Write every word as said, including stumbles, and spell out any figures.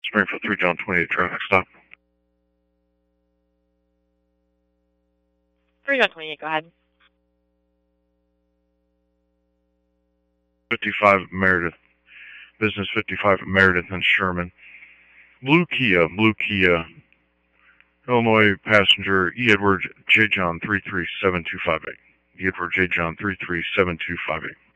Springfield three John twenty-eight traffic stop. three John twenty-eight, go ahead. fifty-five Meredith. Business fifty-five Meredith and Sherman. Blue Kia, Blue Kia. Illinois passenger E. Edward J. John three three seven two five eight. E. Edward J. John three three seven two five eight.